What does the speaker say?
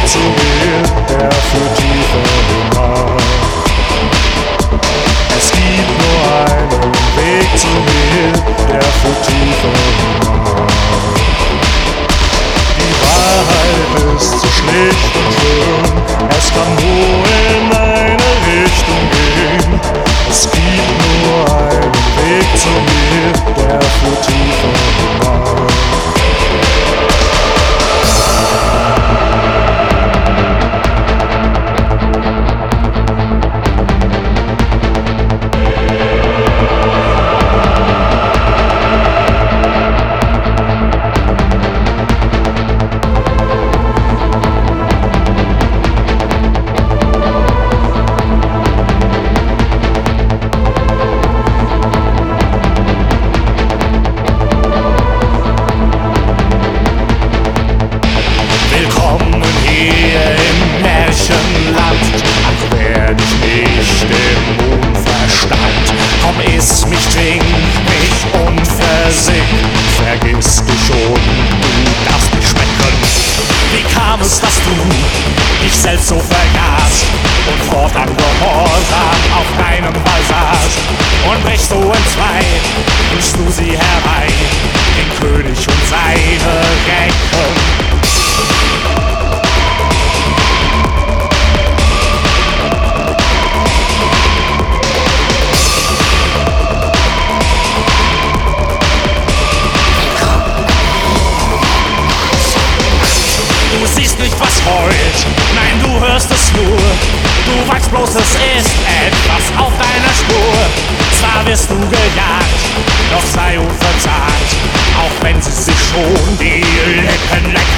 Weg zu mir, der führt tiefer hinein. Es gibt nur einen Weg zu mir, der führt tiefer hinein. Die Wahrheit ist so schlicht und schön, es kann nur in eine Richtung gehen. Es gibt nur einen Weg zu mir, der führt tiefer hinein. Vergiss dich schon, du darfst nicht schmecken. Wie kam es, dass du dich selbst so vergaßt und fortan gehorsam auf deinem Ball saßt? Und brichst du in zwei, rufst du sie herbei, den König und seine Recken. Du siehst nicht, was heult, nein, du hörst es nur. Du weißt bloß, es ist etwas auf deiner Spur. Zwar wirst du gejagt, doch sei unverzagt, auch wenn sie sich schon die Lippen lecken.